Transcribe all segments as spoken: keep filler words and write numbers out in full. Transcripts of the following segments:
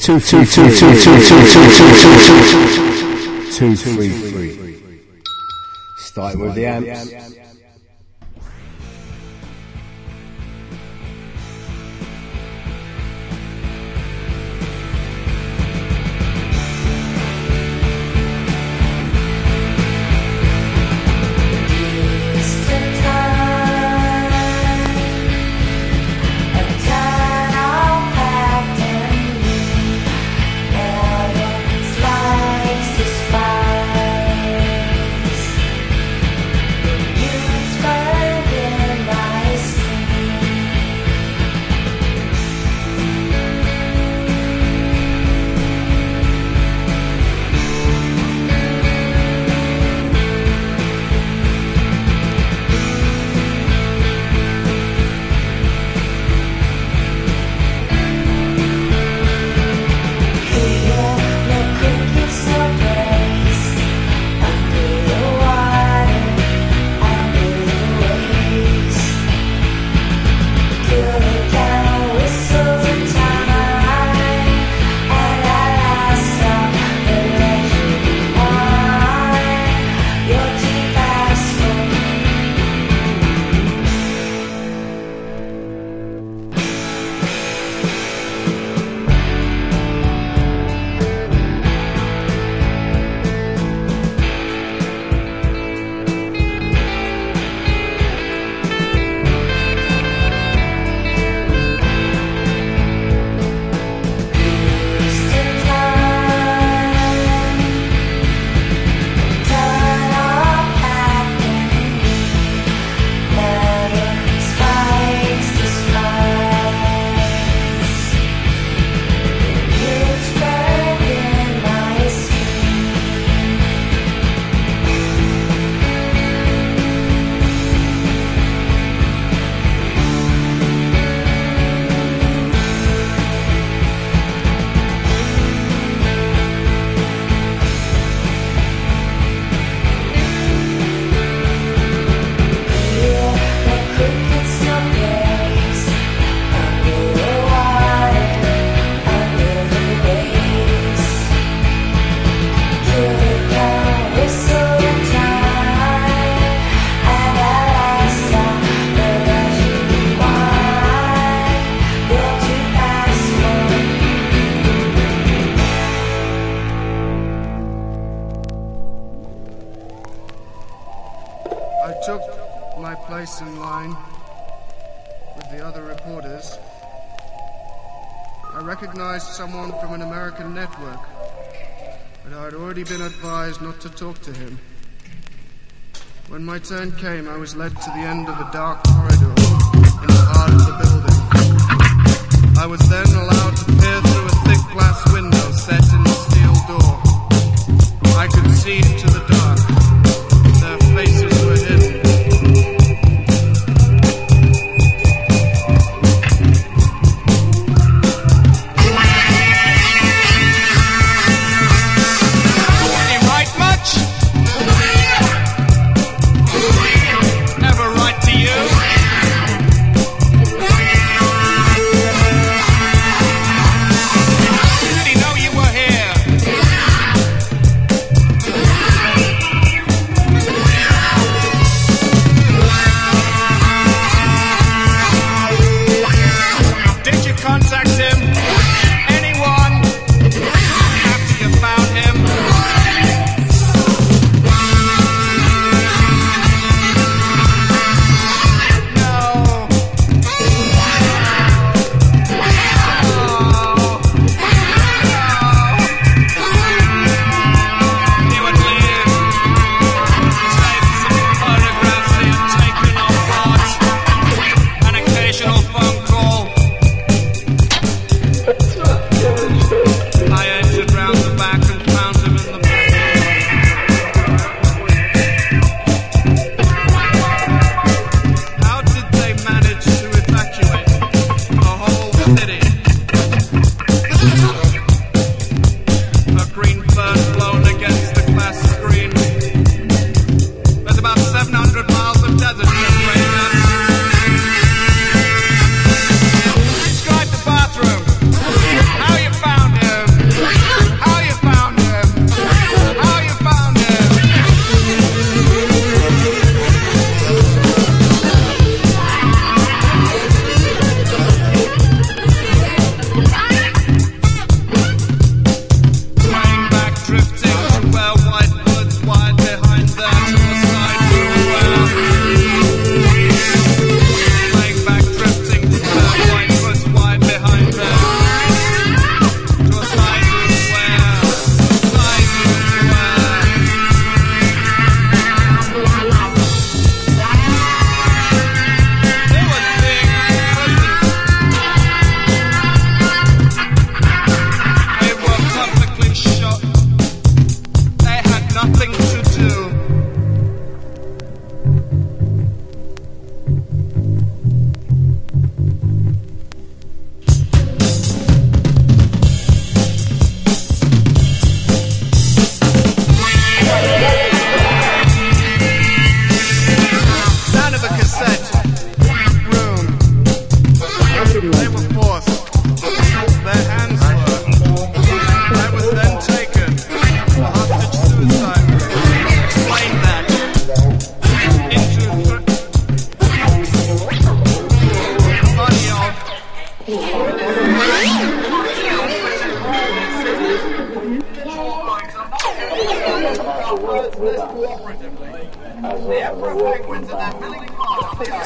Two, two, two, two, two, two, two, two, two, three, three. Starting with the amps. In line with the other reporters, I recognized someone from an American network, but I had already been advised not to talk to him. When my turn came, I was led to the end of a dark corridor in the heart of the building. I was then allowed to peer through a thick glass window set in the steel door. I could see into the dark. Their faces were hidden. You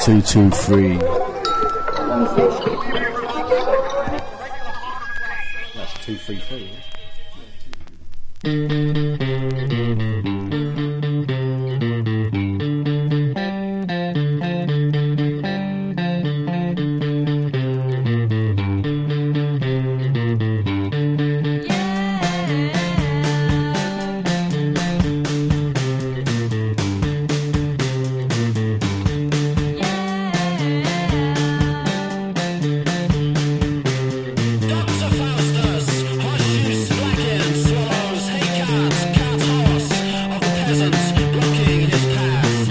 two two three. That's two three three. Peasants blocking his path.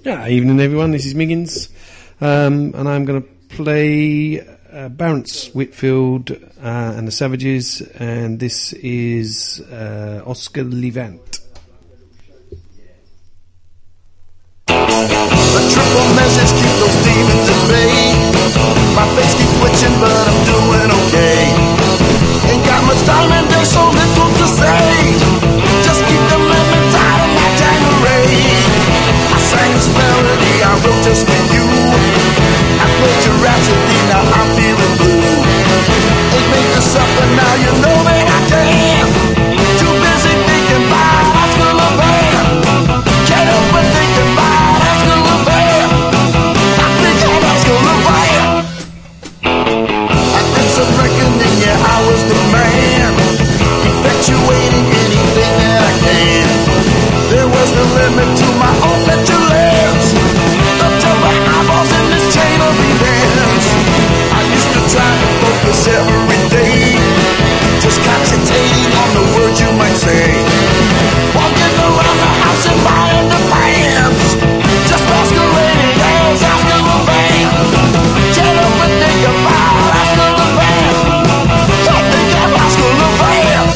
Yeah, evening everyone, this is Miggins, um, and I'm going to play uh, Barents Whitfield uh, and the Savages, and this is uh, Oscar Levant. A triple message, keep those demons at bay. My face keeps twitching, but I'm doing okay. Ain't got much time and there's so little to say. Just keep the lemon tied in my Tanqueray. I sang this melody I wrote just for you. I played your Rhapsody, now I'm feeling blue. Ain't made this up, but now you know that I can. Too busy thinking about Oscar Levant. Can't help but thinking about Oscar Levant. I think of Oscar Levant. I did some reckoning, yeah, I was the man. Effectuating anything that I can. There was no limit to my own petulance. The temper eyeballs in this chain of events. I used to try to focus every day, just concentrating on the words you might say. Walking around the house and buying the fans, just masquerading as Oscar Levant. Can't help but think about Oscar Levant. Can't think of Oscar Levant.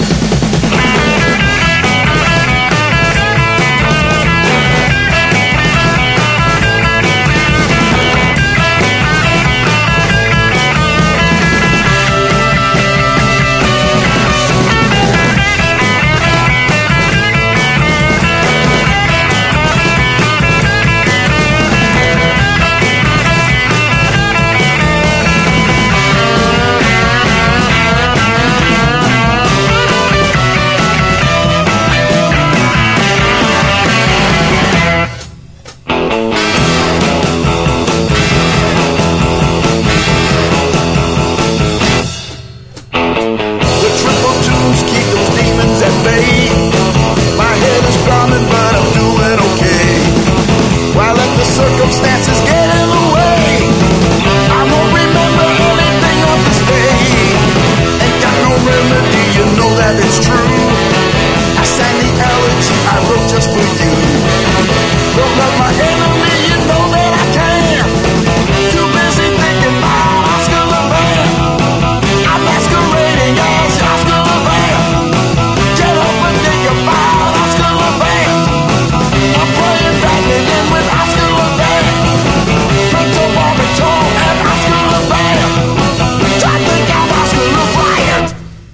Circumstances get in the way. I won't remember anything of this day. Ain't got no remedy, you know that it's true. I sang the elegy I wrote just for you. Don't love my enemy, you know that I can. Too busy thinking about Oscar Levant. I'm masquerading as Oscar Levant. Get up and think about Oscar Levant. I'm playing badminton with Oscar Levant. Mental Barbiton and Oscar Levant. I think I'm Oscar Levant.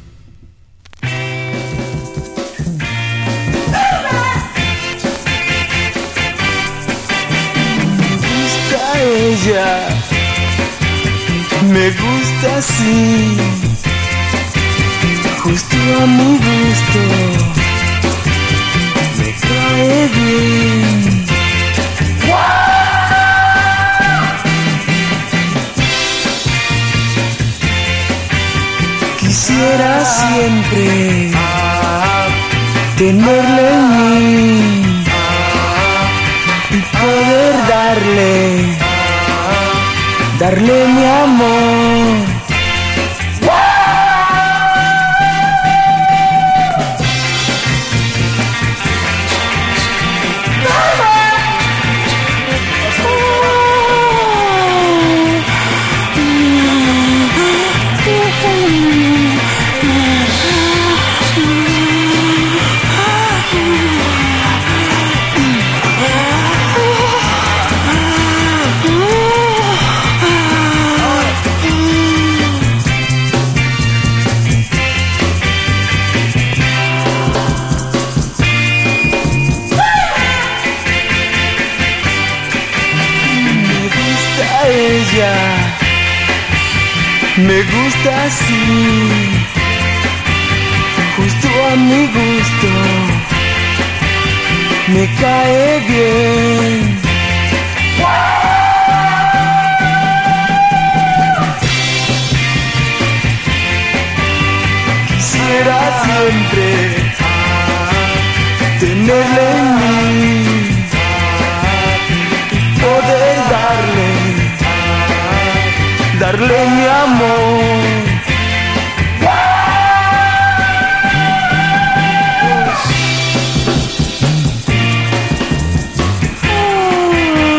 Me gusta ella, me gusta así, justo a mi gusto, me cae bien. Quisiera siempre tenerla en mí y poder darle, darle mi amor. Me gusta así, justo a mi gusto, me cae bien. Quisiera siempre tenerla en mí y poder darle, darle mi amor. Oh.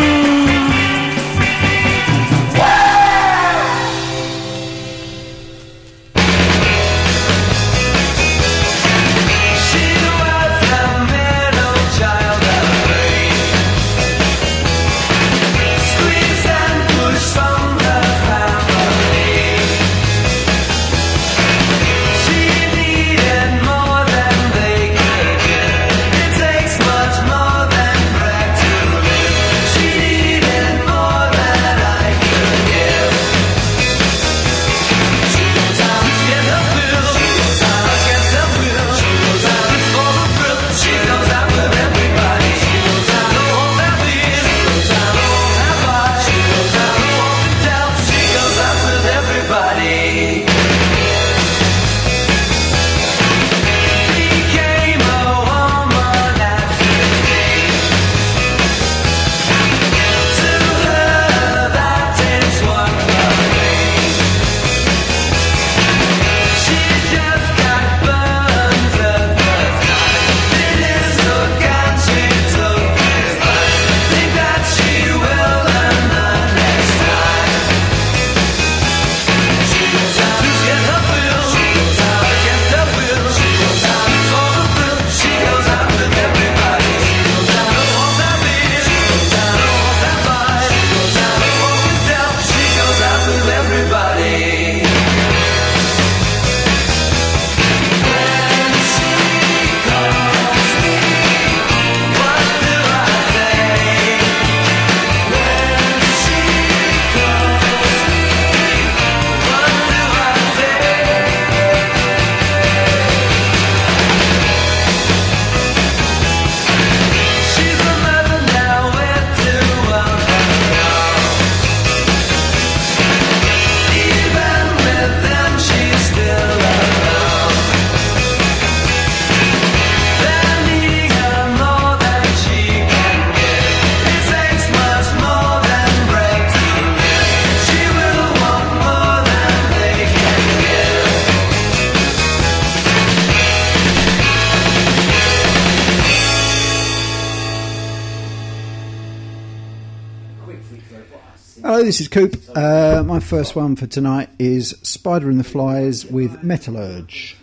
Hello, this is Coop. Uh, my first one for tonight is Spider and the Flies with Metallurge.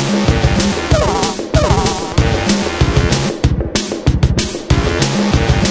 Thank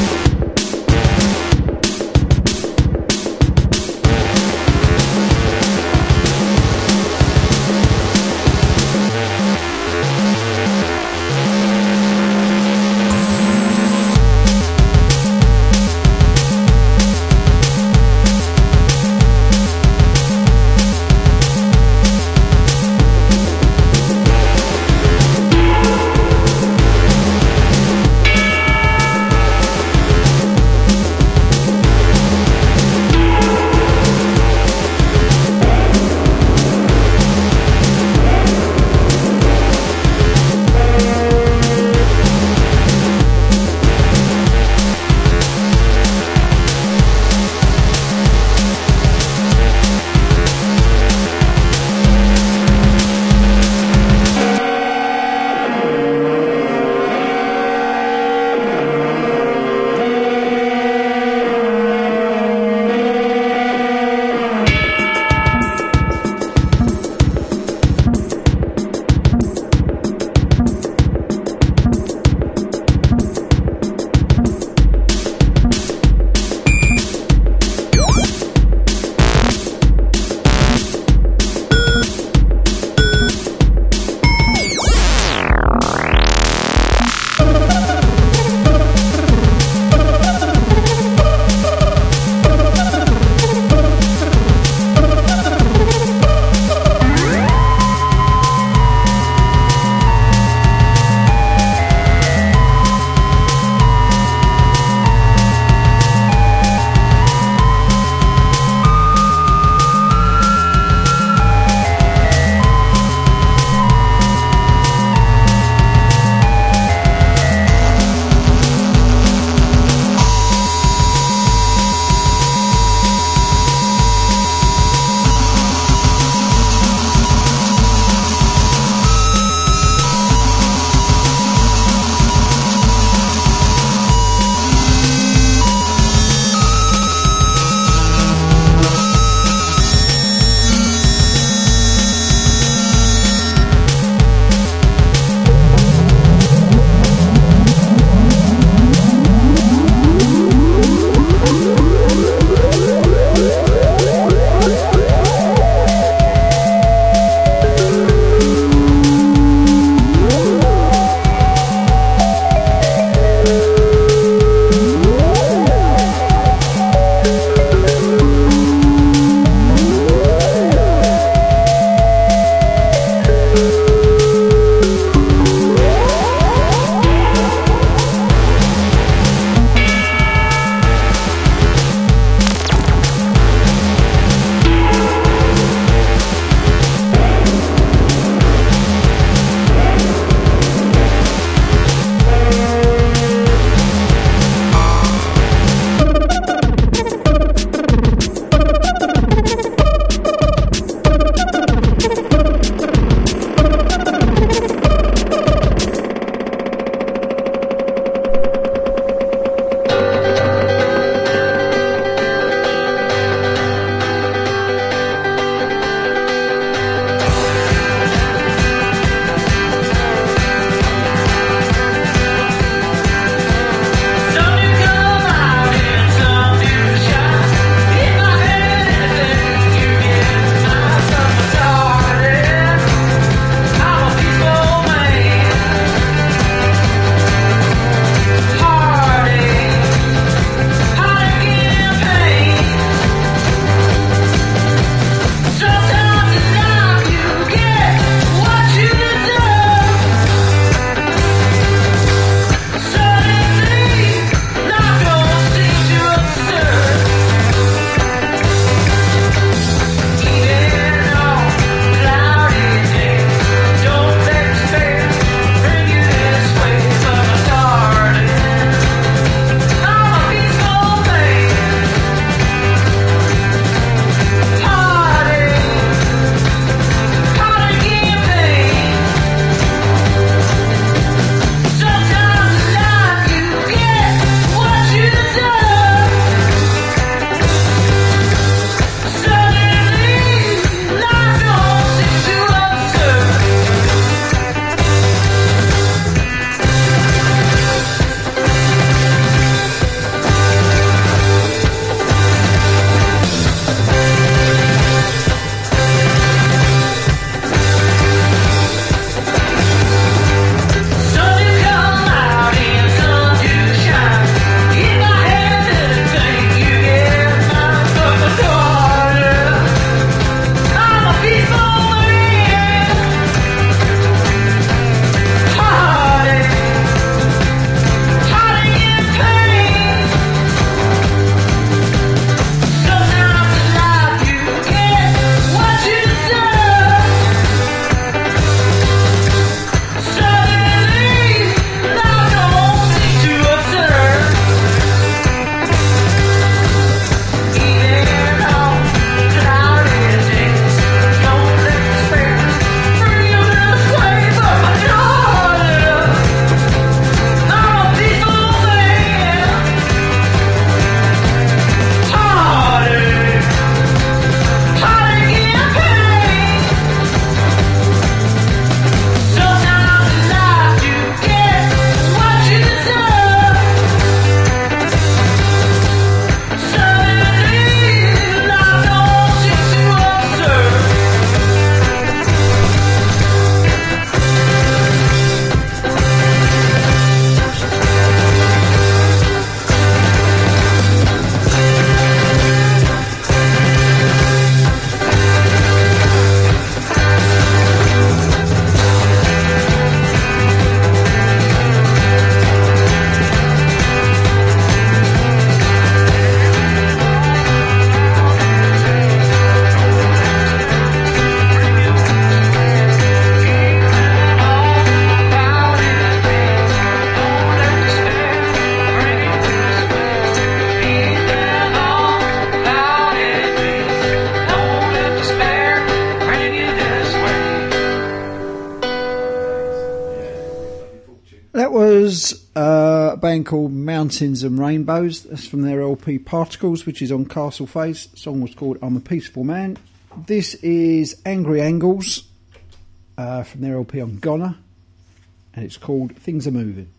band called Mountains and Rainbows. That's from their L P Particles, which is on Castle Face. The song was called I'm a Peaceful Man. This is Angry Angles uh, from their L P on Goner, and it's called Things Are Moving.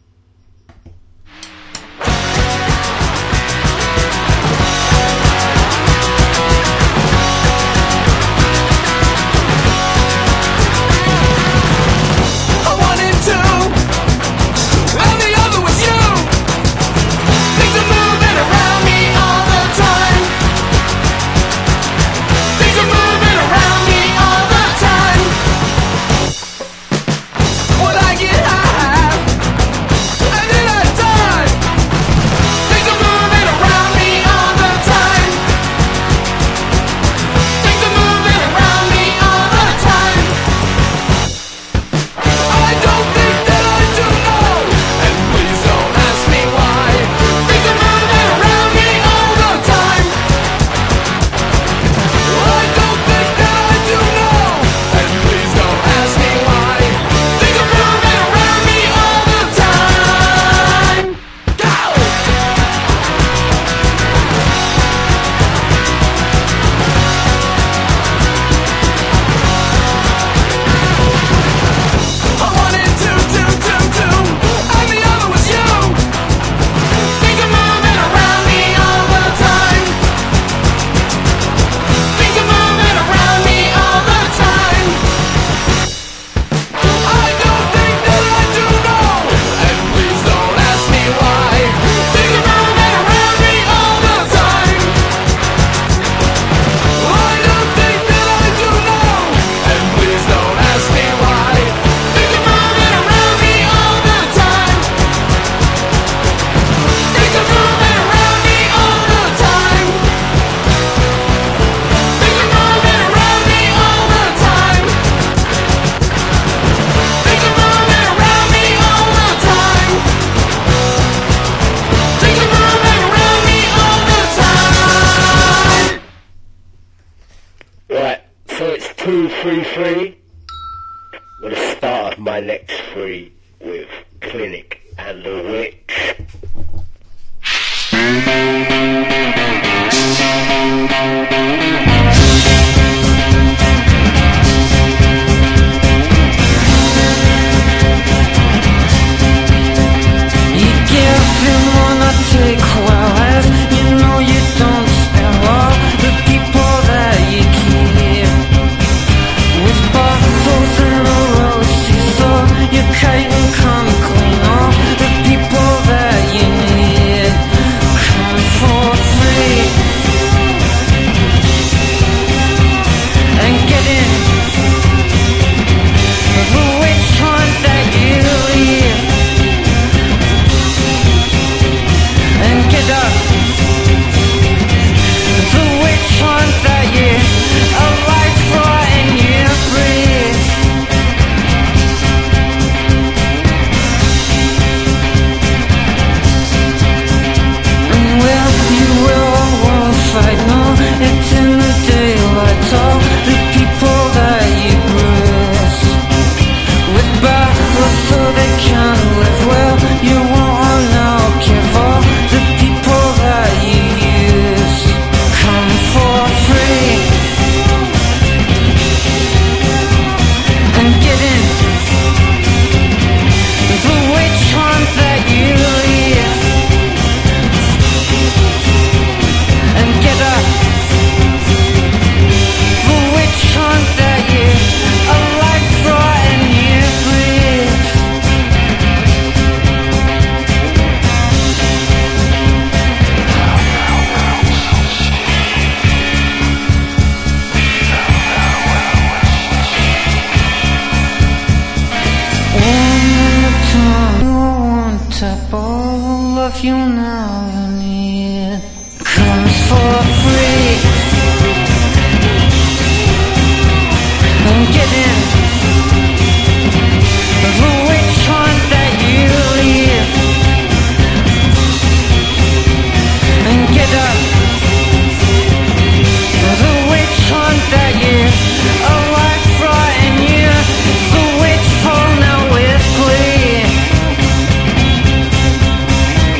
Would I get high? And then I two, three, three. I'm going to start my next three with Clinic and the Witch. You give him one, I take well as you know you don't spare all the people that you keep with bottles and a rosy soul. You can come clean all the people that you need. Come for free and get in the witch hunt that you leave. And get up the witch hunt that you alive for and you breathe. And will you will or won't fight? No, it's in the daylight. All the people that you bruise with battles so they can live well. You won't now give all the people that you use. Come for free and get in the witch hunt that you leave. And get up the witch hunt that you alive for and you breathe. One at a time, one tap, all of you now you need comes for free. And get in the witch hunt that you leave. And get up the witch hunt that you alive for and you the witch hole now with glee.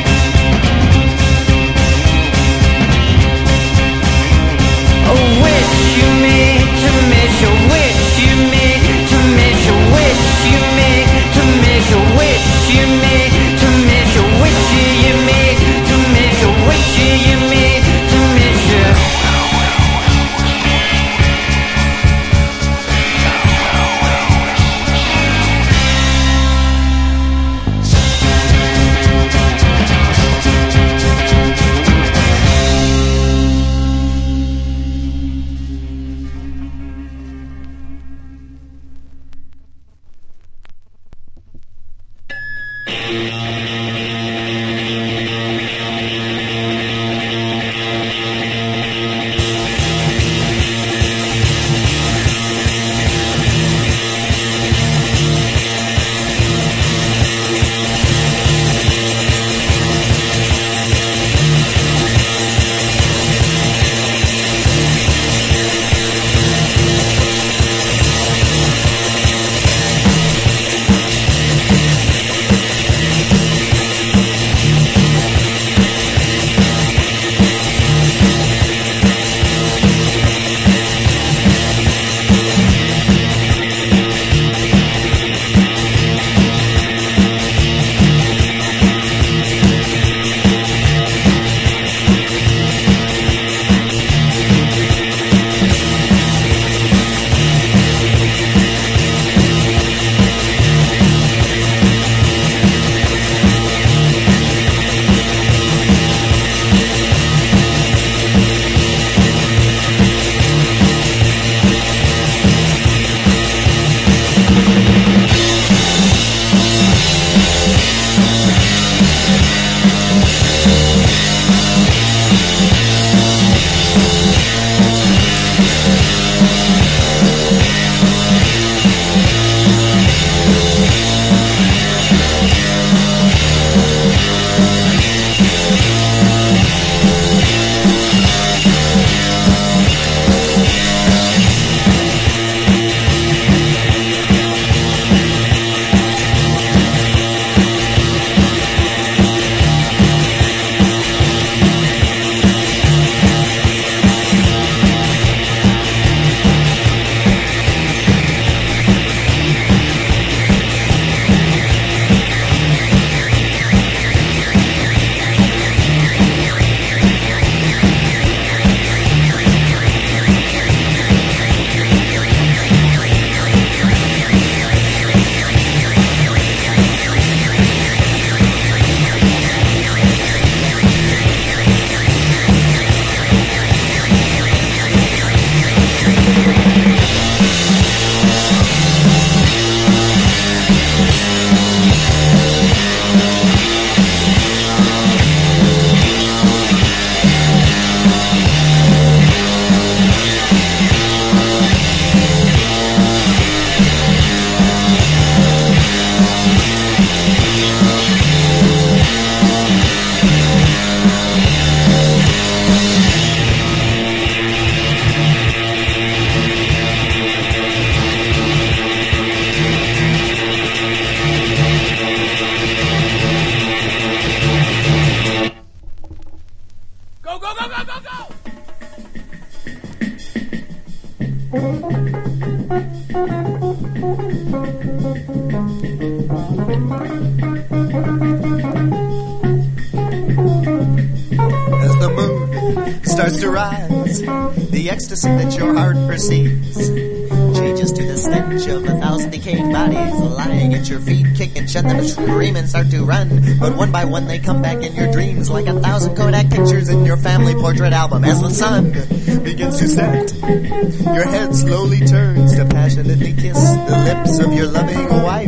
As the moon starts to rise, the ecstasy that your heart perceives changes to the stench of a thousand decaying bodies lying at your feet. Kick and shed them and scream and start to run. But one by one they come back in your dreams like a thousand Kodak pictures in your family portrait album. As the sun begins to set, your head slowly turns to passionately kiss the lips of your loving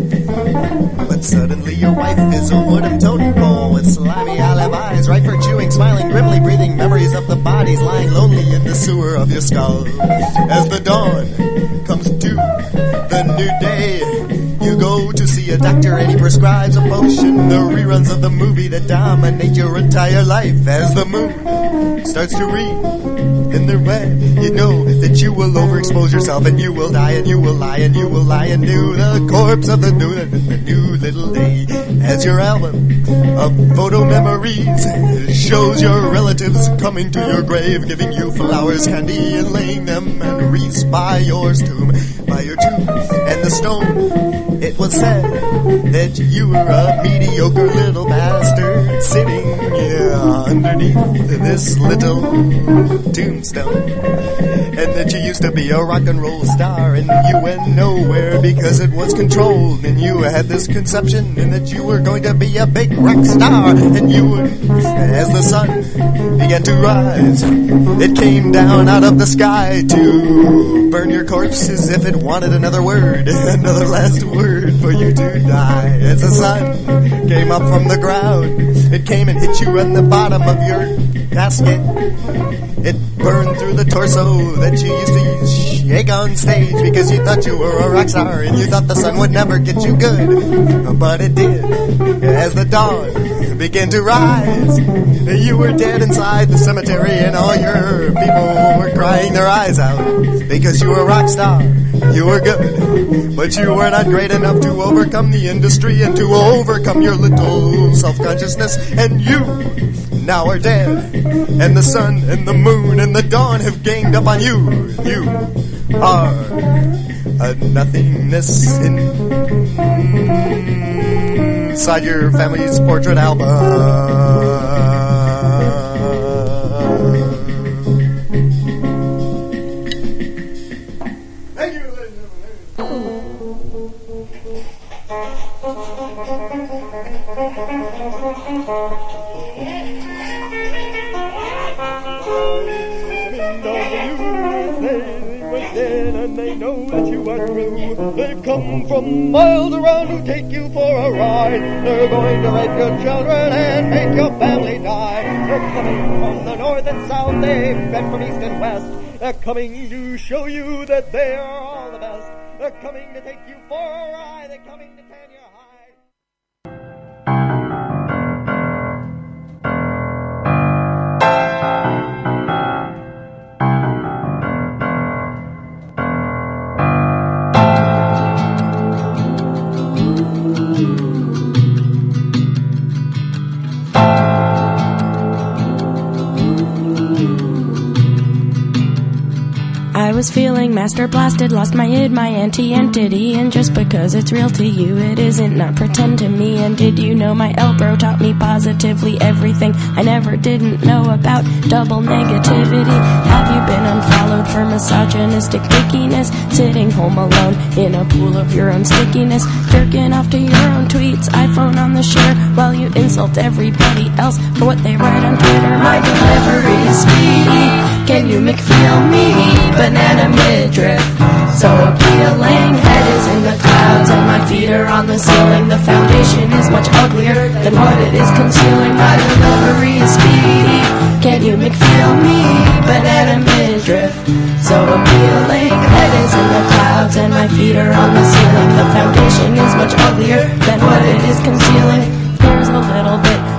wife. But suddenly your wife is a wooden totem pole with slimy olive eyes, ripe for chewing, smiling, grimly breathing memories of the bodies lying lonely in the sewer of your skull. As the dawn comes to the new day, you go to see a doctor and he prescribes a potion, the reruns of the movie that dominate your entire life. As the moon starts to read in the red, you know that you will overexpose yourself and you will die and you will lie and you will lie into the corpse of the new, the new little day. As your album of photo memories shows your relatives coming to your grave, giving you flowers, candy, and laying them and wreaths by your tomb, by your tomb. And the stone, it was said that you were a mediocre little bastard sitting yeah, underneath this little tombstone, and that you used to be a rock and roll star and you went nowhere because it was controlled, and you had this conception and that you were going to be a big rock star. And you would, as the sun began to rise, it came down out of the sky to burn your corpse as if it wanted another word, another last word for you to die. As the sun came up from the ground, it came and hit you on the bottom of your casket. It burned through the torso that you used to shake on stage because you thought you were a rock star and you thought the sun would never get you good. But it did. As the dawn began to rise, you were dead inside the cemetery and all your people were crying their eyes out because you were a rock star. You were good, but you were not great enough to overcome the industry and to overcome your little self-consciousness. And you now are dead, and the sun and the moon and the dawn have ganged up on you. You are a nothingness inside your family's portrait album. And they know that you are true. They've come from miles around to take you for a ride. They're going to rape your children and make your family die. They're coming from the north and south. They've been from east and west. They're coming to show you that they are all the best. They're coming to take you for a ride. They're coming to tan your hide. I was feeling master blasted, lost my id, my anti-entity, and just because it's real to you, it isn't, not pretend to me. And did you know my elbow taught me positively everything I never didn't know about double negativity? Have you been unfollowed for misogynistic dickiness, sitting home alone in a pool of your own stickiness, jerking off to your own tweets, iPhone on the share, while you insult everybody else for what they write on Twitter? My delivery is speedy. Can you McFeel me? Banana midriff, so appealing. Head is in the clouds and my feet are on the ceiling. The foundation is much uglier than what it is concealing. My delivery is speedy. Can you McFeel me? Banana midriff, so appealing. Head is in the clouds and my feet are on the ceiling. The foundation is much uglier than what it is concealing. Here's a little bit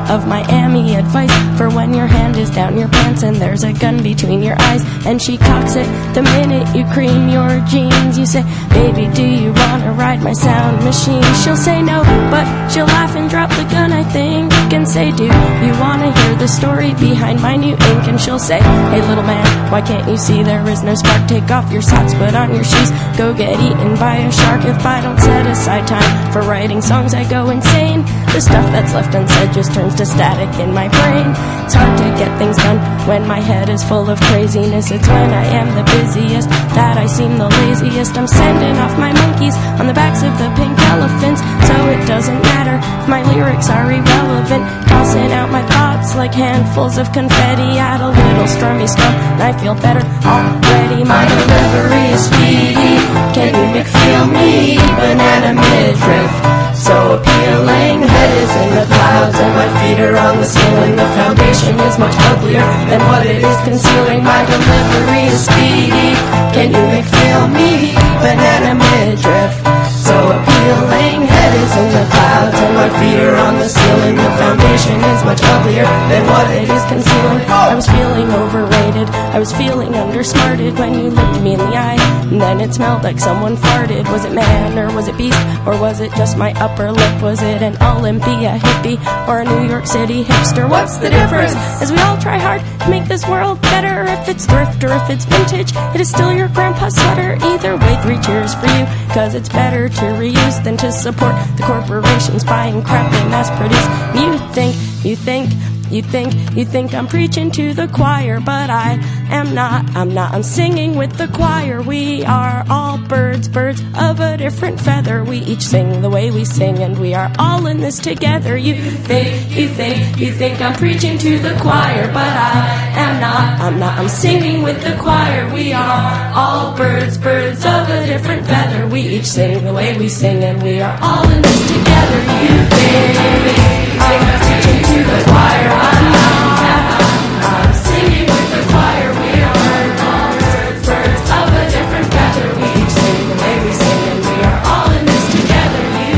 of Miami advice for when your hand is down your pants and there's a gun between your eyes. And she cocks it the minute you cream your jeans. You say, baby, do you wanna ride my sound machine? She'll say no, but she'll laugh and drop the gun, I think, and say, do you wanna hear the story behind my new ink? And she'll say, hey little man, why can't you see there is no spark? Take off your socks, put on your shoes, go get eaten by a shark. If I don't set aside time for writing songs, I go insane. The stuff that's left unsaid just turns to static in my brain. It's hard to get things done when my head is full of craziness. It's when I am the busiest that I seem the laziest. I'm sending off my monkeys on the backs of the pink elephants, so it doesn't matter if my lyrics are irrelevant. Tossing out my thoughts like handfuls of confetti at a little strummy strum, and I feel better already. My delivery is speedy, can you make feel me? Banana midriff, so appealing. Head is in the clouds and my feet are on the ceiling. The foundation is much uglier than what it is concealing. My delivery is speedy, can you make feel me? Banana midriff, so appealing. Head is in the clouds and my feet are on the ceiling. The foundation is much uglier than what it is concealing. I was feeling overrated, I was feeling undersmarted when you looked me in the eye, and then it smelled like someone farted. Was it man or was it beast, or was it just my upper lip? Was it an Olympia hippie or a New York City hipster? What's the difference? As we all try hard to make this world better, if it's thrift or if it's vintage, it is still your grandpa's sweater. Either way, three cheers for you, cause it's better to reuse than to support the corporations buying crap they mass produce. You think, you think You think, you think I'm preaching to the choir, but I am not, I'm not, I'm singing with the choir. We are all birds, birds of a different feather. We each sing the way we sing, and we are all in this together. You think, you think, you think I'm preaching to the choir, but I am not, I'm not, I'm singing with the choir. We are all birds, birds of a different feather. We each sing the way we sing, and we are all in this together. You think I'm preaching to the choir, I'm not, I'm singing with the choir. We are all birds, birds of a different feather. We each sing the way we sing, and we are all in this together. You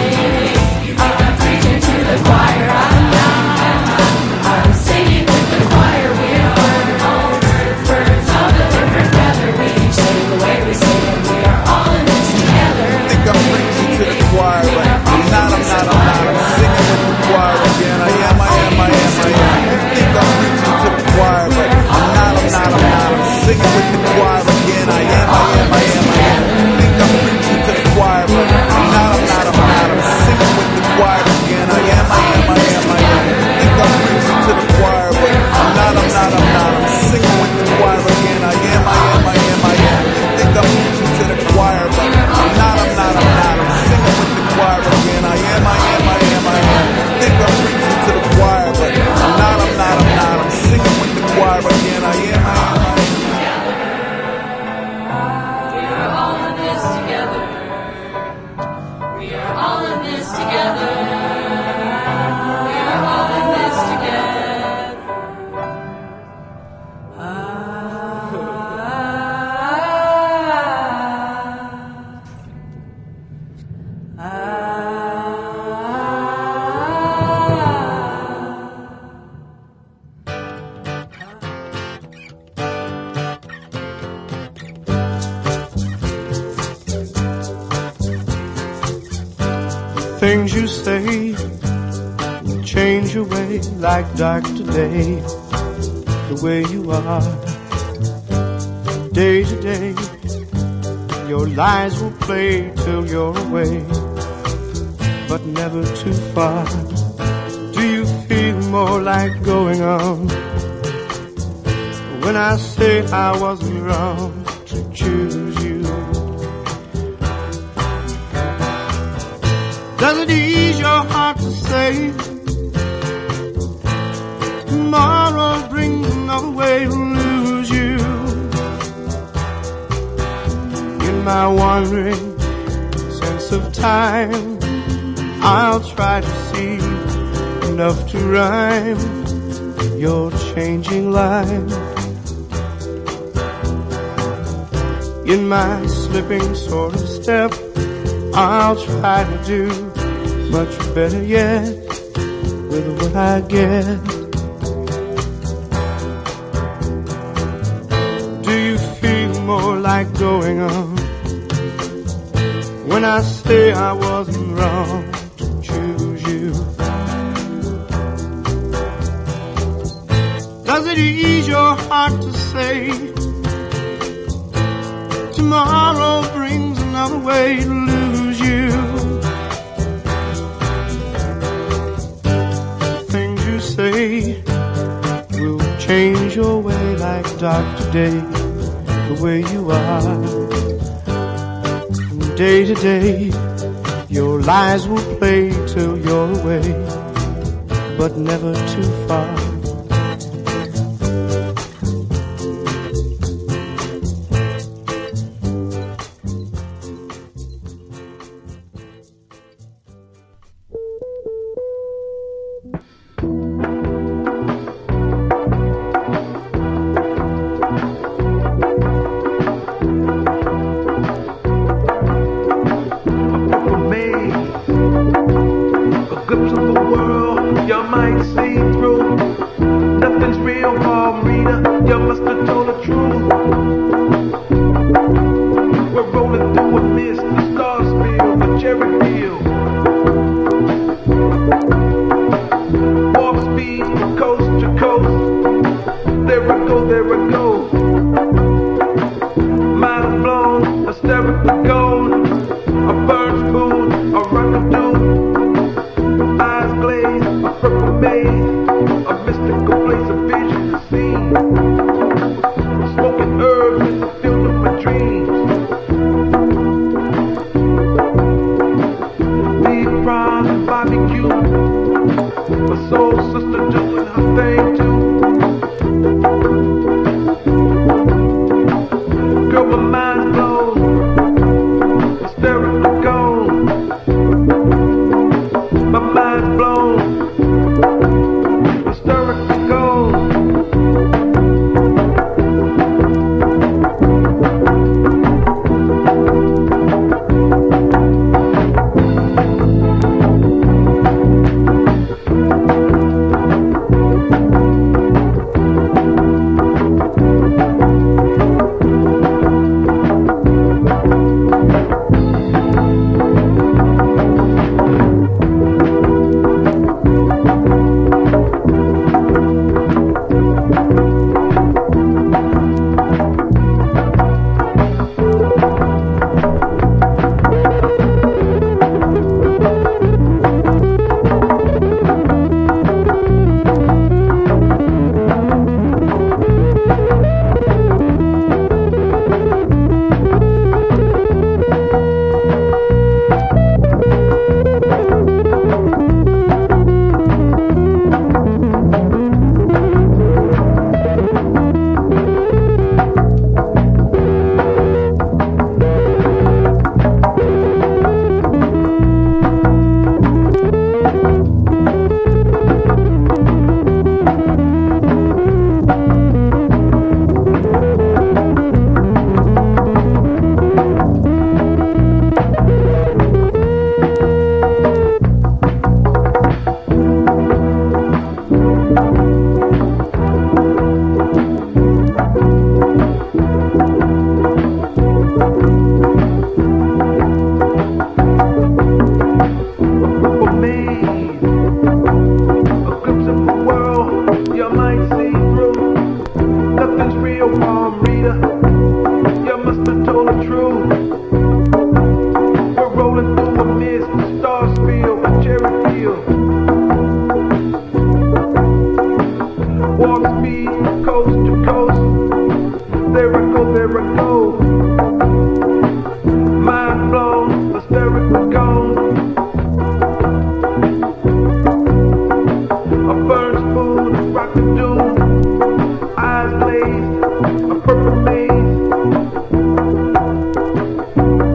think I'm preaching to the choir, I'm not, I'm singing with the choir. We are all birds, birds of a different feather. We each sing the way we sing, and we are all in this together. I think I'm preaching to the choir, but I'm not, I'm not, I'm not, I'm singing with the choir again. I am, I am, I am, I am. I think I'm preaching to the choir, but I'm not, I'm not, I'm not, I'm singing with the choir again. I am, I am, I am, I am. I think I'm preaching to the choir, but I'm not, I'm not, I'm not, I'm singing with the choir again. I am, I am, I am, I am. I think I'm preaching to the choir, but I'm not, I'm not, I'm not, I'm singing with the choir again. I am, I am, I am, I am. I think I'm preaching to the choir, but I'm not, I'm not, I'm not, I'm singing with the choir again. I am, I am, I am, I am. I think I'm preaching to the choir, but I'm not, I'm not, I'm not, I'm singing with the choir again. I am, I am, I am. We are all in this together. We are all in this together. We are all in this together. Things you say will change your way like dark today. The way you are, from day to day, your lies will play till you're away, but never too far. Do you feel more like going on? When I say I wasn't wrong to choose you, does it ease your heart to say tomorrow brings another way to lose you? In my wandering sense of time, I'll try to see enough to rhyme your changing line. In my slipping sort of step, I'll try to do much better yet with what I get. Do you feel more like going on when I say I wasn't wrong to choose you? Does it ease your heart to say tomorrow brings another way to lose you? The things you say will change your way like dark today, the way you are. From day to day, your lies will play till you're away, but never too far. Eyes glazed, a purple maze.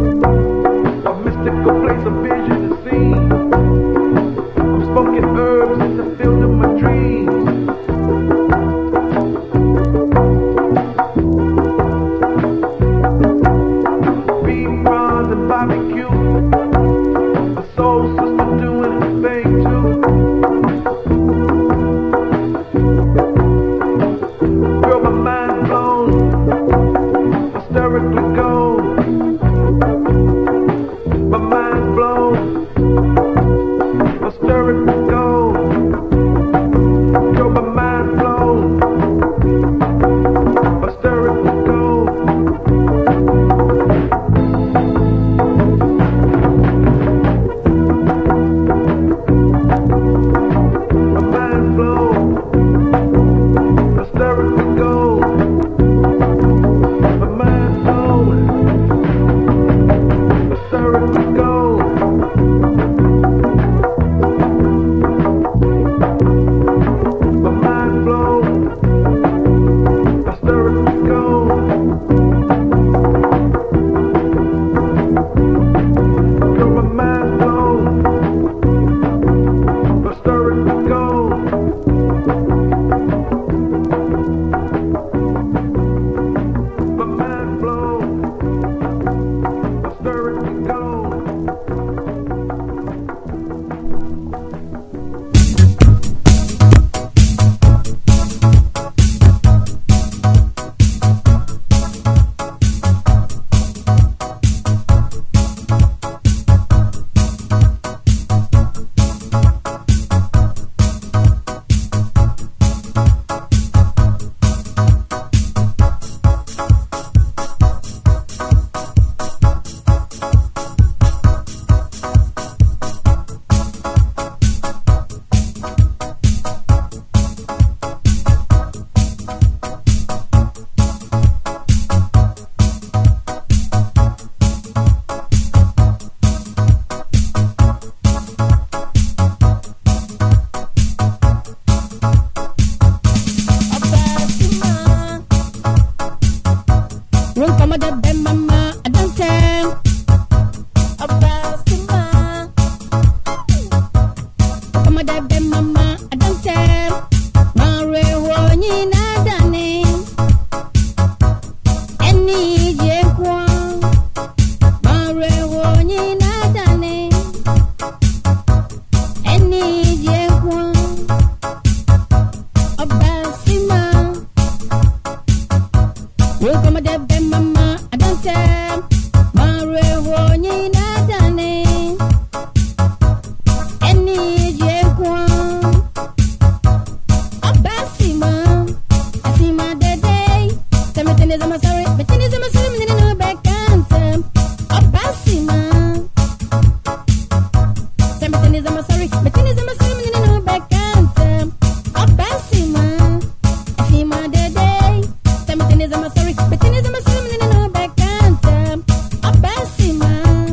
Come on, baby, mama, I don't care about the man. Come on, baby, mama, I don't care. Mare woni na dani. Any je kwa. Mare woni na dani. Any je kwa. Abasima. Well, come on, baby, mama, I don't care. Mare woni na dani. Any je kwa. Abasima. Asima de day. Seventeen is my sorry, but ten is my sorry, and no back answer. Abasima. Seventeen is my sorry, but ten is my sorry, and no back answer. Abasima. Asima de day. Seventeen is my sorry, but ten is my sorry, and no back answer. Abasima.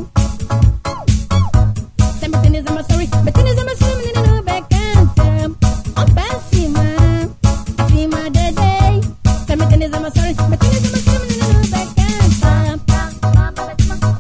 Seventeen is my sorry, but ten is my sorry, and no back answer. Abasima. Asima de day. Seventeen is my sorry, but ten is my sorry, and no back answer.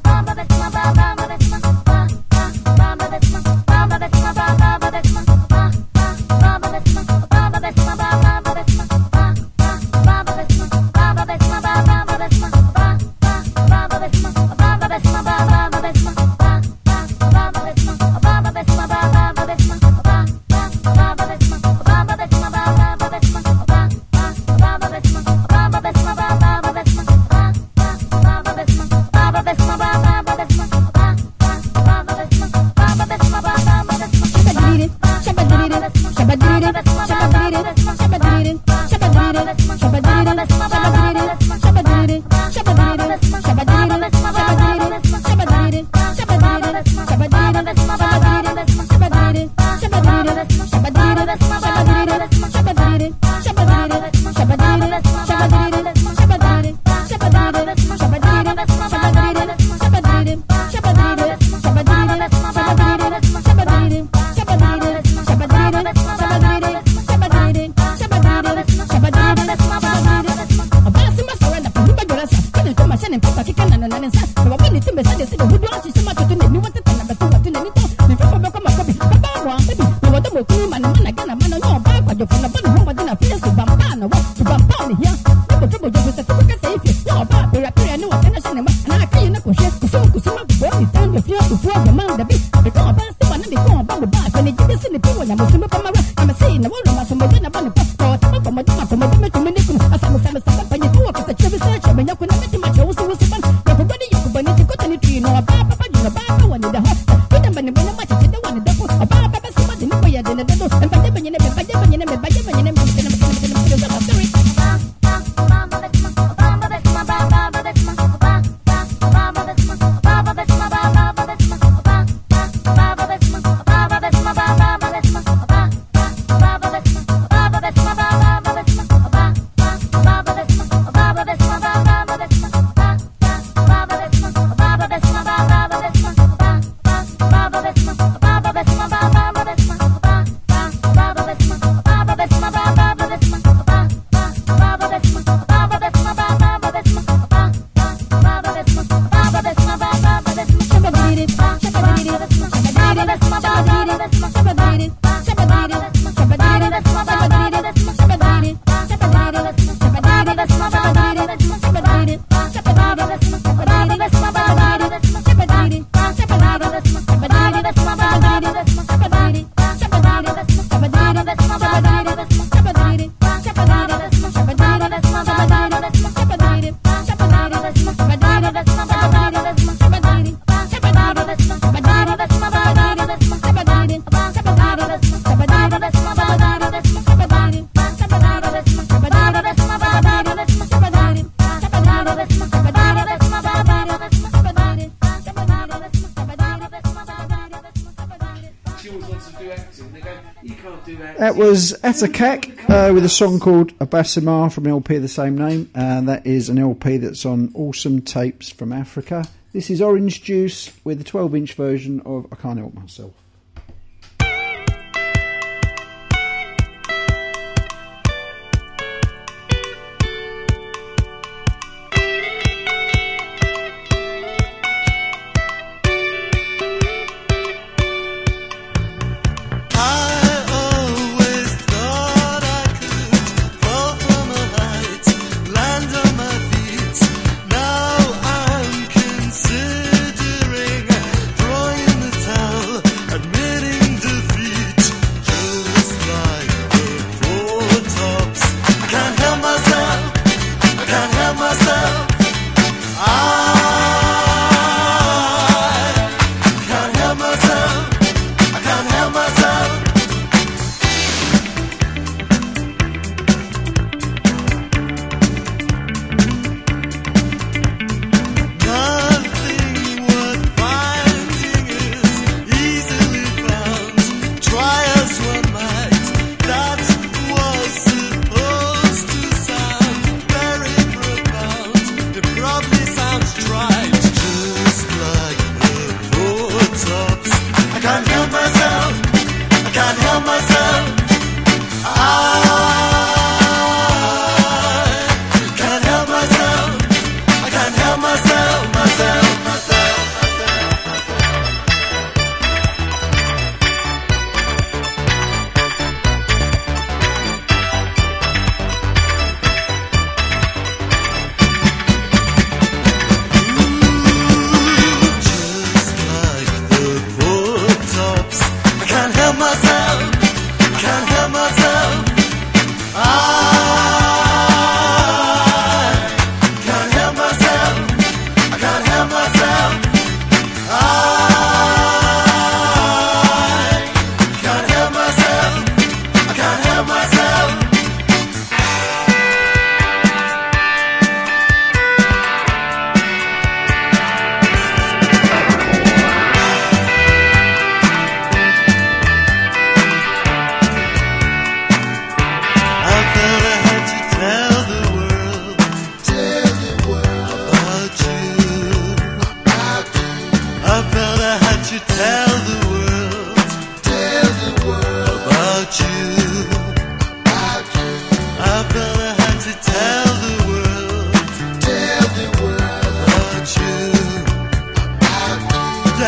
That was Atakak uh, with a song called Abasimar from an L P of the same name. Uh, that is an L P that's on Awesome Tapes from Africa. This is Orange Juice with a twelve inch version of I Can't Help Myself.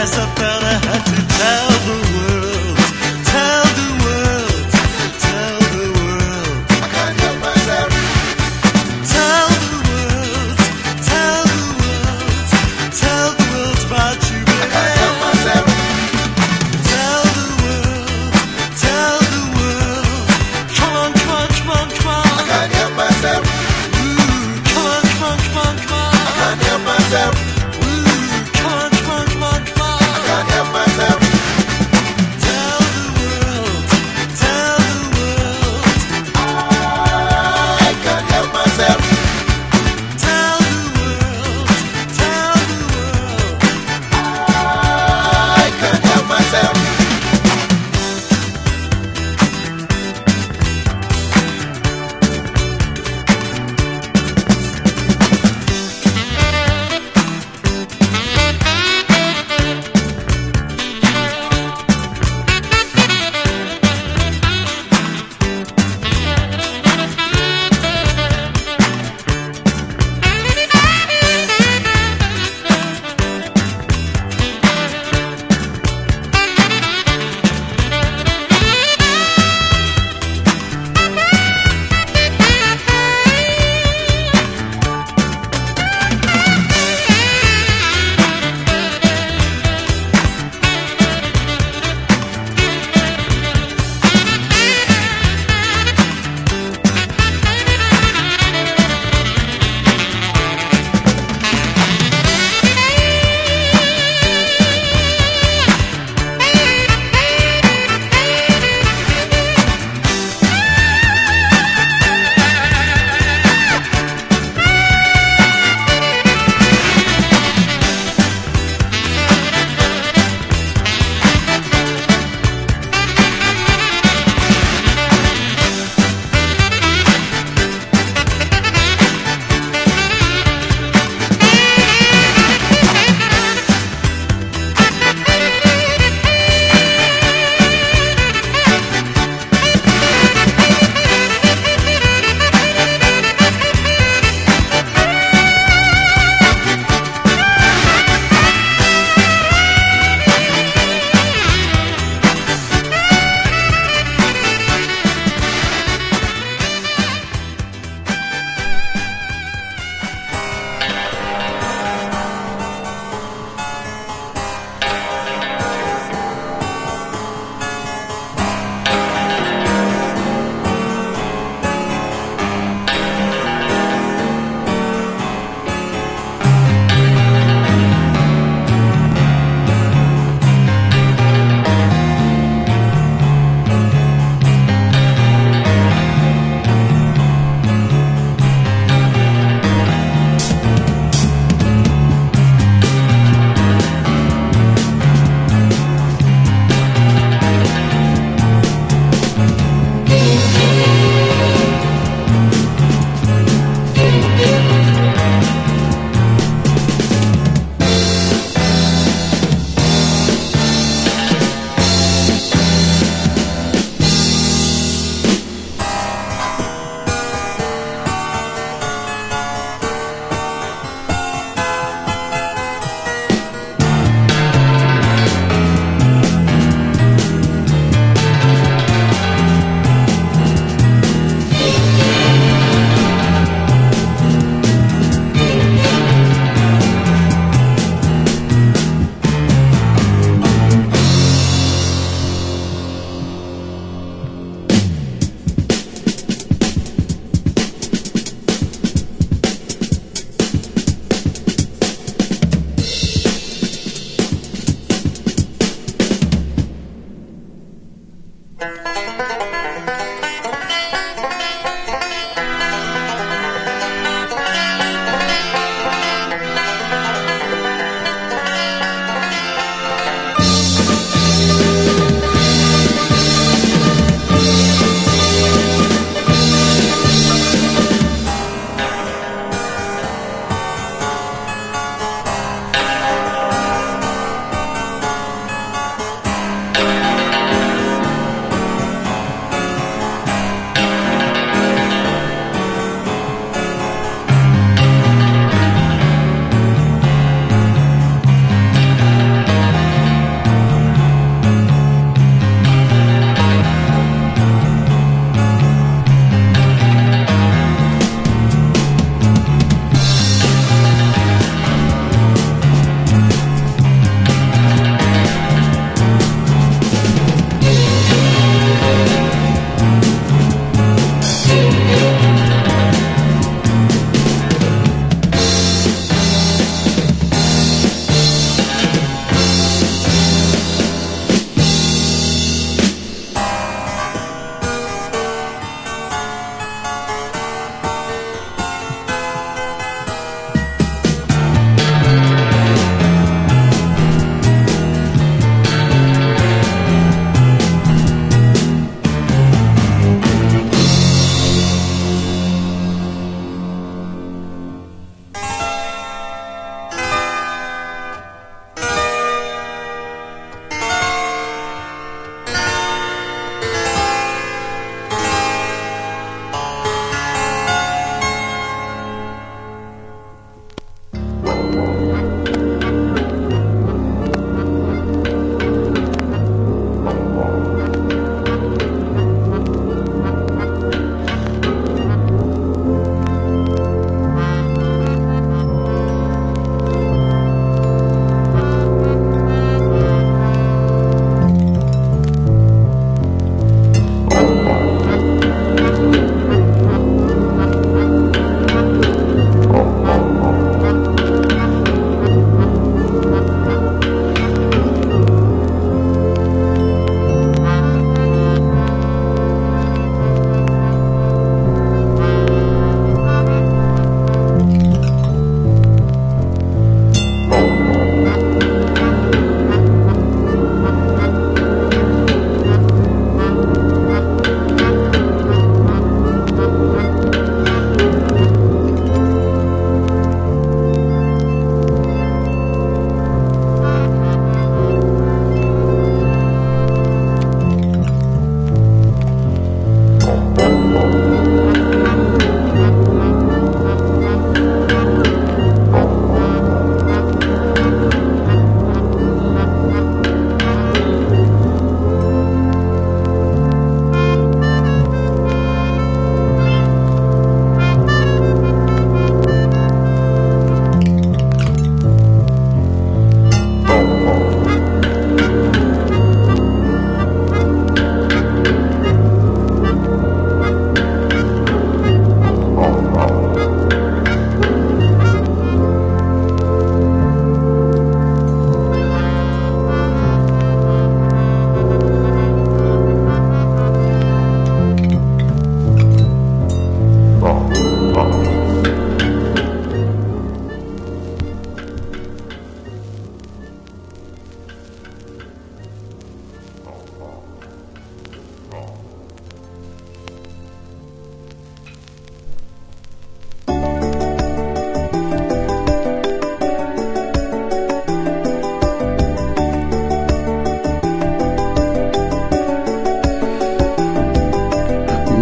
as I felt I had to tell the world, tell the world, tell the world. I can't help myself. Tell the world, tell the world, tell the world about you, baby. I can't help myself. Tell the world, tell the world. Come on, come on, come on, come on. I can't help myself. Ooh, come on, come on, come on, come on. I can't help myself. Ooh, come on, come on, come on, come on. I can't help myself.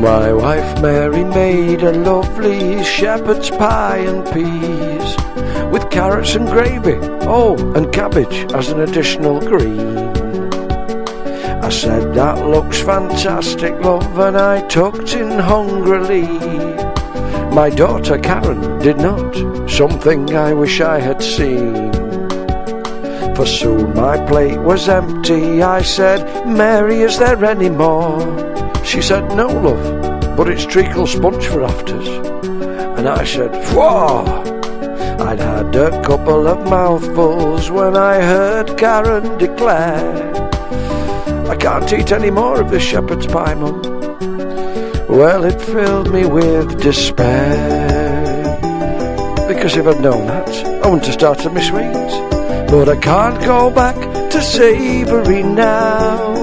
My wife Mary made a lovely shepherd's pie and peas, with carrots and gravy, oh, and cabbage as an additional green. I said, that looks fantastic, love, and I tucked in hungrily. My daughter Karen did not, something I wish I had seen. For soon my plate was empty. I said, Mary, is there any more? She said, no, love, but it's treacle sponge for afters. And I said, whoa! I'd had a couple of mouthfuls when I heard Karen declare, I can't eat any more of this shepherd's pie, Mum. Well, it filled me with despair, because if I'd known that, I wouldn't have started my sweets. But I can't go back to savoury now.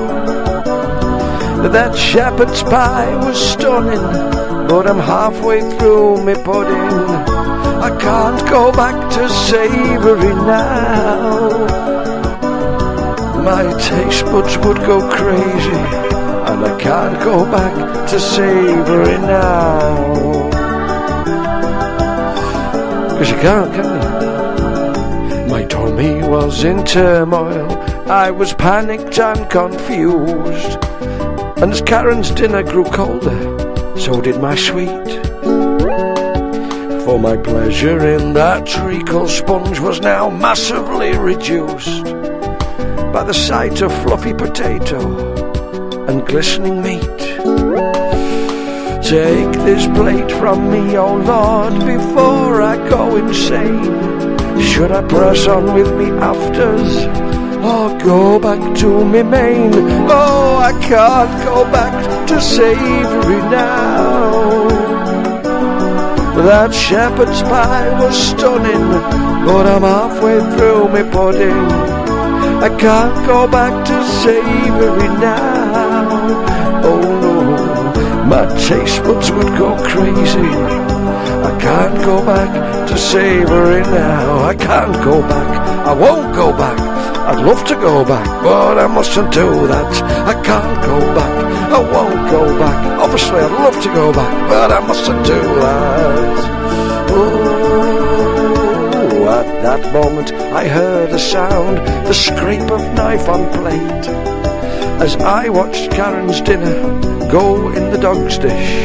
That shepherd's pie was stunning, but I'm halfway through me pudding. I can't go back to savoury now. My taste buds would go crazy, and I can't go back to savoury now. 'Cause you can't, can you? My tummy was in turmoil, I was panicked and confused, and as Karen's dinner grew colder, so did my sweet. For my pleasure in that treacle sponge was now massively reduced by the sight of fluffy potato and glistening meat. Take this plate from me, oh Lord, before I go insane. Should I press on with me afters, or go back to me main? Oh, I can't go back to savoury now. That shepherd's pie was stunning, but I'm halfway through me pudding. I can't go back to savoury now. Oh no, my taste buds would go crazy. I can't go back to savoury now. I can't go back, I won't go back. I'd love to go back, but I mustn't do that. I can't go back, I won't go back. Obviously I'd love to go back, but I mustn't do that. Oh, at that moment I heard a sound, the scrape of knife on plate, as I watched Karen's dinner go in the dog's dish.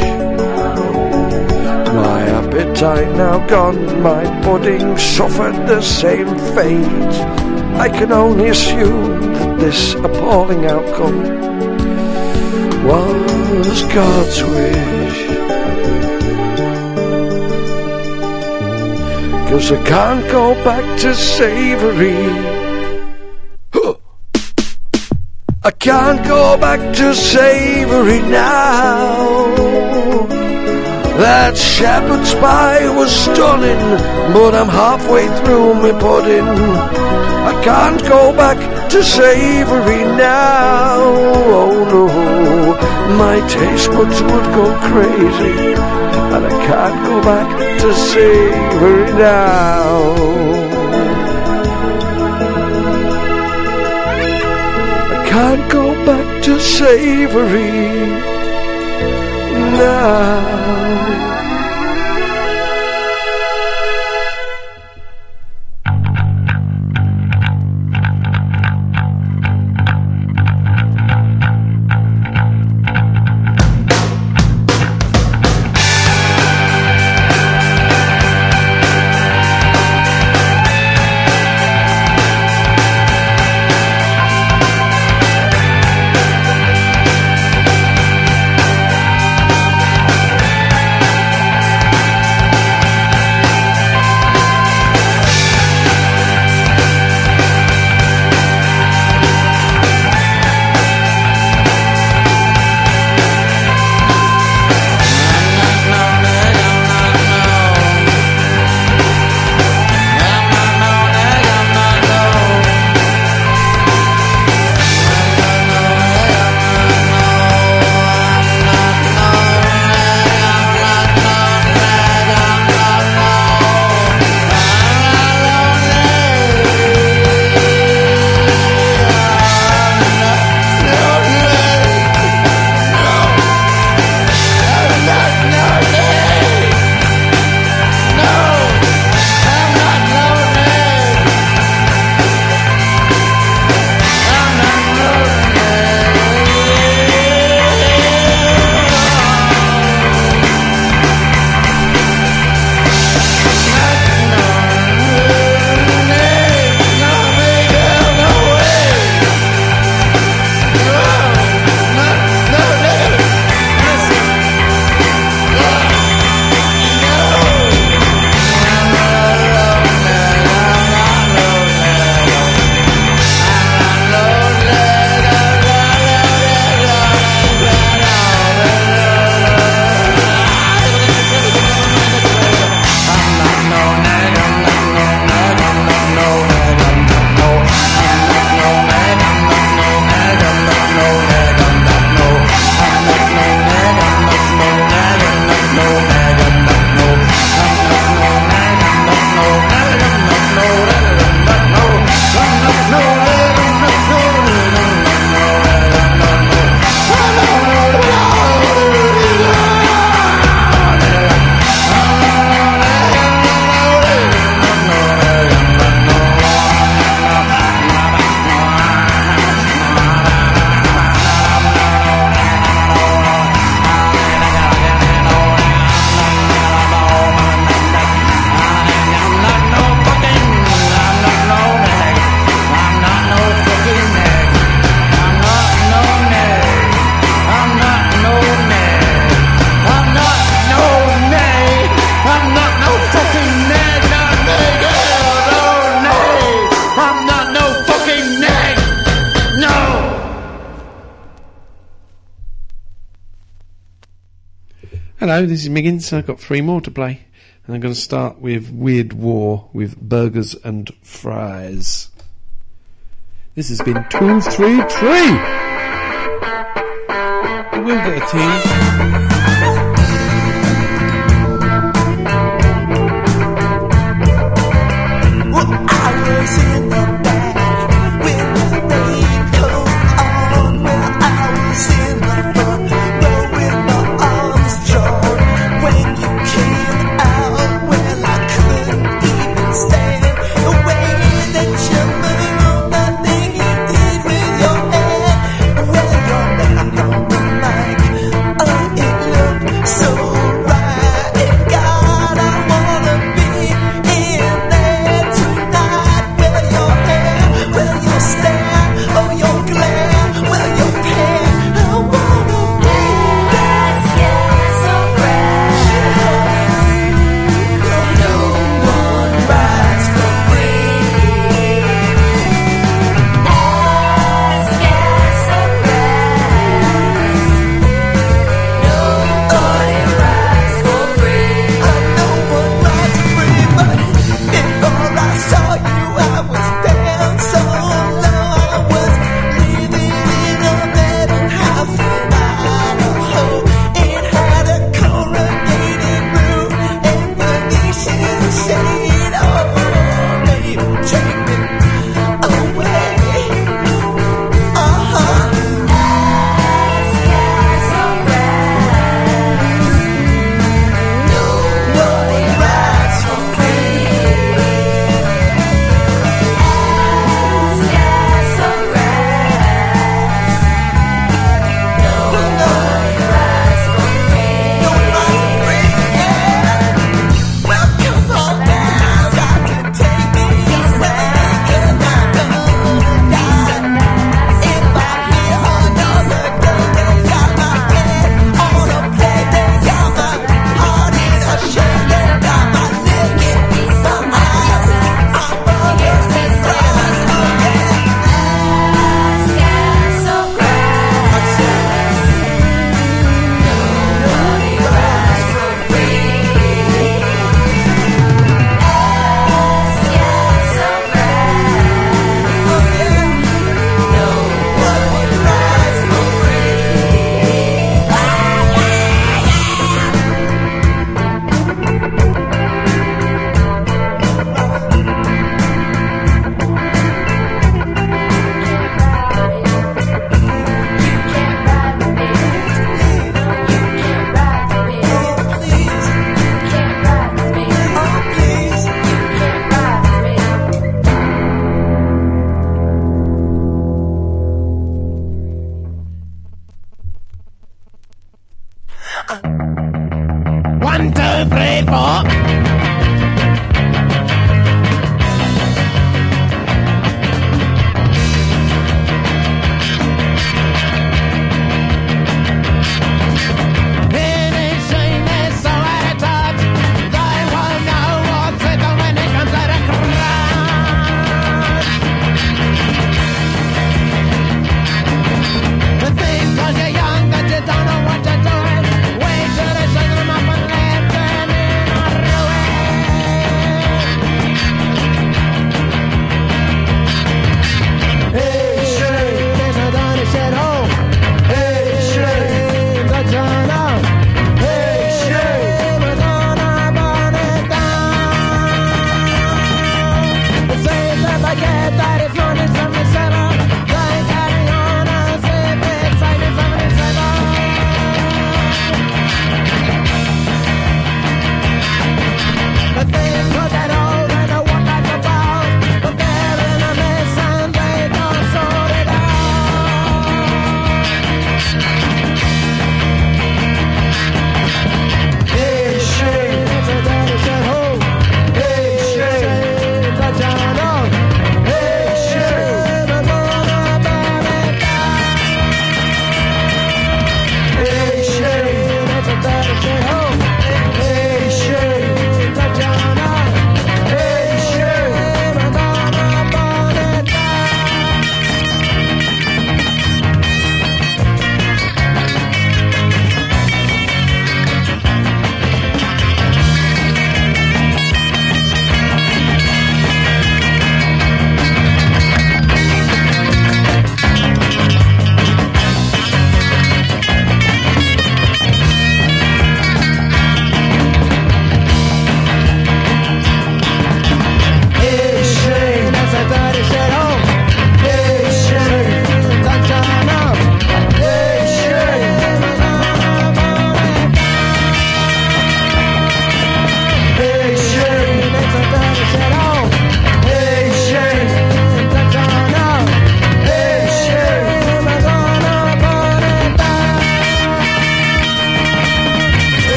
My appetite now gone, my pudding suffered the same fate. I can only assume that this appalling outcome was God's wish. 'Cause I can't go back to savoury. I can't go back to savoury now. That shepherd's pie was stunning, but I'm halfway through me pudding. I can't go back to savoury now. Oh no, my taste buds would go crazy, and I can't go back to savoury now. I can't go back to savoury now. Hello, this is Miggins. I've got three more to play. And I'm going to start with Weird War with Burgers and Fries. This has been two three three. We'll get a team. It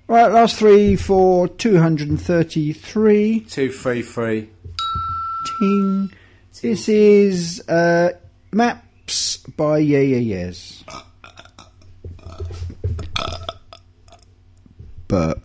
Right, last three for two hundred thirty-three. Two, three, three. Ting. This is uh, Maps by Yeah Yeah Yeahs. Burp.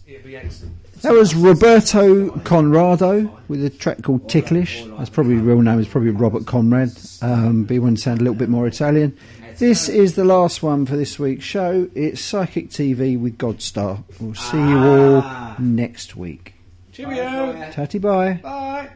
It'd be excellent. That was Roberto Conrado with a track called Ticklish. That's probably his real name is probably Robert Conrad. Um, but he wanted to sound a little bit more Italian. This is the last one for this week's show. It's Psychic T V with Godstar. We'll see you all next week. Cheerio. Tatty bye. Bye.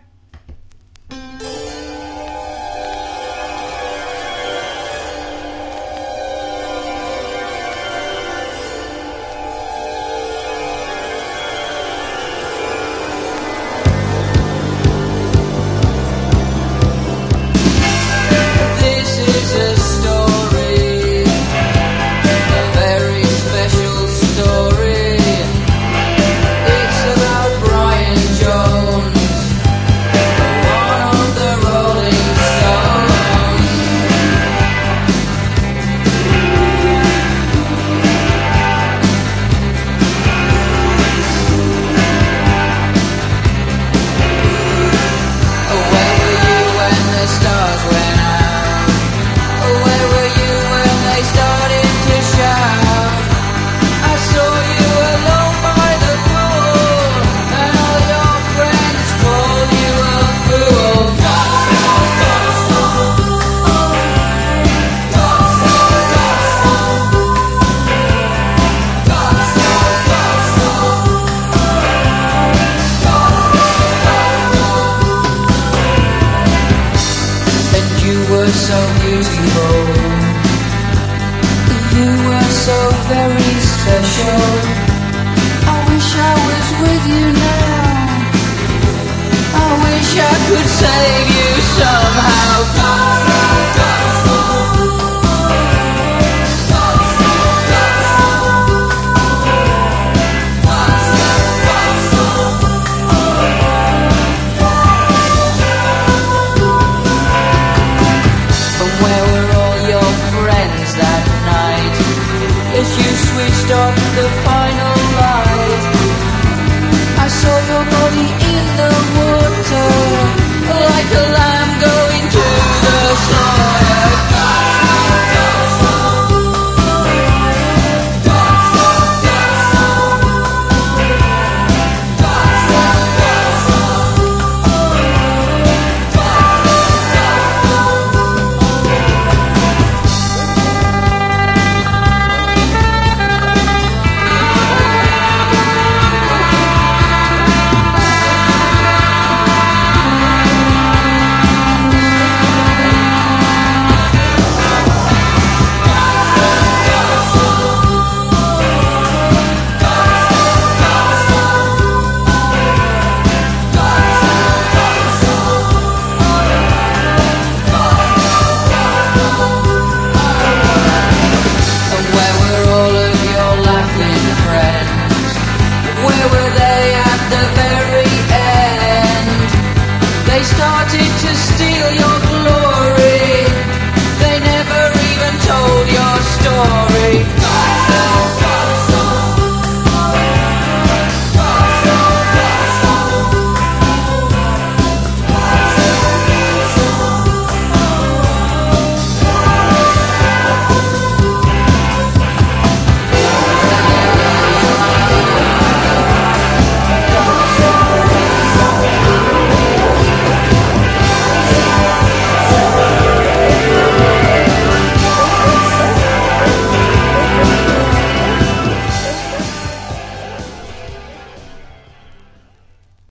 Save you some.